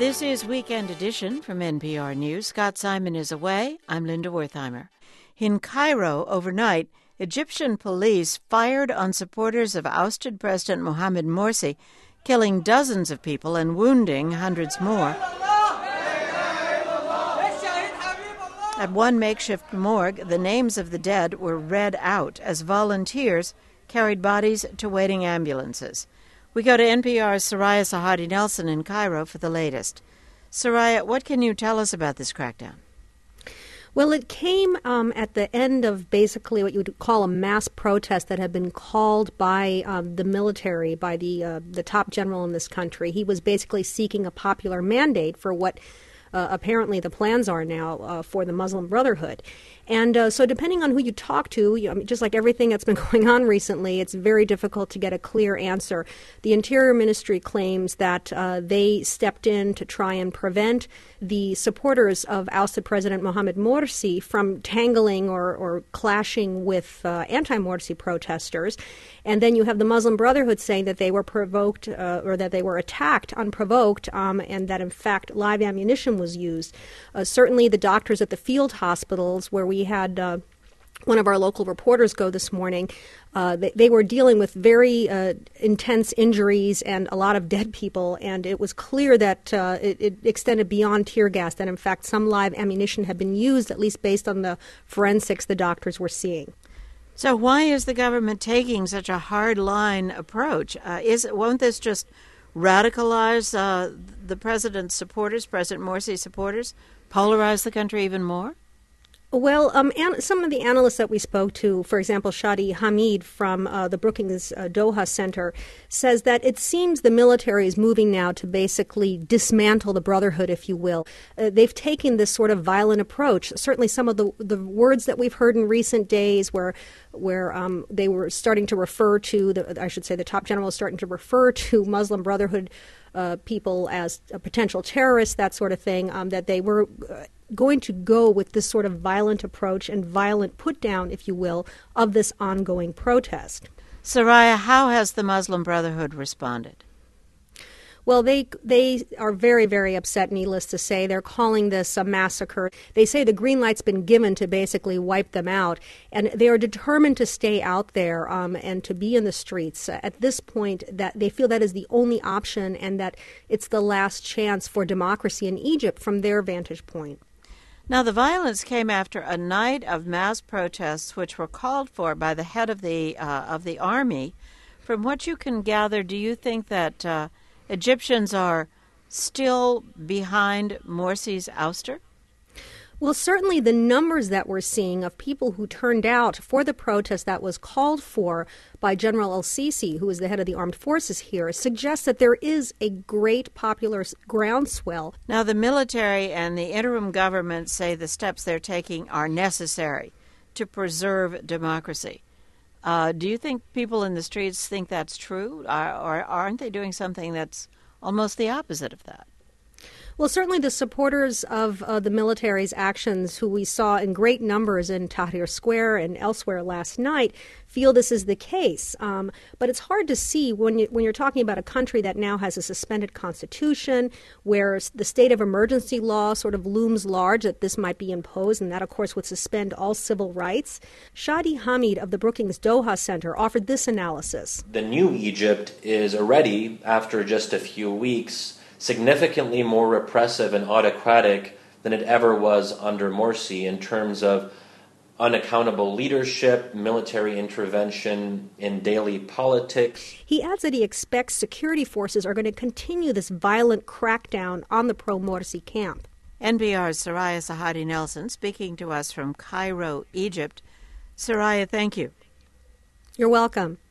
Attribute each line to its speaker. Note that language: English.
Speaker 1: This is Weekend Edition from NPR News. Scott Simon is away. I'm Linda Wertheimer. In Cairo overnight, Egyptian police fired on supporters of ousted President Mohamed Morsi, killing dozens of people and wounding hundreds more. At one makeshift morgue, the names of the dead were read out as volunteers carried bodies to waiting ambulances. We go to NPR's Soraya Sahadi Nelson in Cairo for the latest. Soraya, what can you tell us about this crackdown?
Speaker 2: Well, it came at the end of basically what you would call a mass protest that had been called by the military, by the top general in this country. He was basically seeking a popular mandate for what apparently the plans are now for the Muslim Brotherhood. And so depending on who you talk to, just like everything that's been going on recently, it's very difficult to get a clear answer. The Interior Ministry claims that they stepped in to try and prevent the supporters of ousted President Mohamed Morsi from tangling or clashing with anti-Morsi protesters. And then you have the Muslim Brotherhood saying that they were provoked or that they were attacked unprovoked and that, in fact, live ammunition was used. Certainly the doctors at the field hospitals where we had one of our local reporters go this morning, they were dealing with very intense injuries and a lot of dead people, and it was clear that it extended beyond tear gas, that in fact some live ammunition had been used, at least based on the forensics the doctors were seeing.
Speaker 1: So why is the government taking such a hard-line approach? Won't this just radicalize the president's supporters, President Morsi's supporters, polarize the country even more?
Speaker 2: Well, some of the analysts that we spoke to, for example, Shadi Hamid from the Brookings Doha Center, says that it seems the military is moving now to basically dismantle the Brotherhood, if you will. They've taken this sort of violent approach. Certainly some of the words that we've heard in recent days where they were starting to refer to, the top general was starting to refer to Muslim Brotherhood people as potential terrorists, that sort of thing, that they were going to go with this sort of violent approach and violent put down, if you will, of this ongoing protest.
Speaker 1: Soraya, how has the Muslim Brotherhood responded?
Speaker 2: Well, they are very, very upset, needless to say. They're calling this a massacre. They say the green light's been given to basically wipe them out, and they are determined to stay out there and to be in the streets. At this point, that they feel that is the only option and that it's the last chance for democracy in Egypt from their vantage point.
Speaker 1: Now, the violence came after a night of mass protests which were called for by the head of the army. From what you can gather, do you think that Egyptians are still behind Morsi's ouster?
Speaker 2: Well, certainly the numbers that we're seeing of people who turned out for the protest that was called for by General el-Sisi, who is the head of the armed forces here, suggests that there is a great popular groundswell.
Speaker 1: Now, the military and the interim government say the steps they're taking are necessary to preserve democracy. Do you think people in the streets think that's true, or aren't they doing something that's almost the opposite of that?
Speaker 2: Well, certainly the supporters of the military's actions, who we saw in great numbers in Tahrir Square and elsewhere last night, feel this is the case. But it's hard to see when you're talking about a country that now has a suspended constitution, where the state of emergency law sort of looms large, that this might be imposed, and that, of course, would suspend all civil rights. Shadi Hamid of the Brookings Doha Center offered this analysis.
Speaker 3: The new Egypt is already, after just a few weeks, significantly more repressive and autocratic than it ever was under Morsi in terms of unaccountable leadership, military intervention in daily politics.
Speaker 2: He adds that he expects security forces are going to continue this violent crackdown on the pro-Morsi camp.
Speaker 1: NPR's Soraya Sahadi Nelson speaking to us from Cairo, Egypt. Soraya, thank you.
Speaker 2: You're welcome.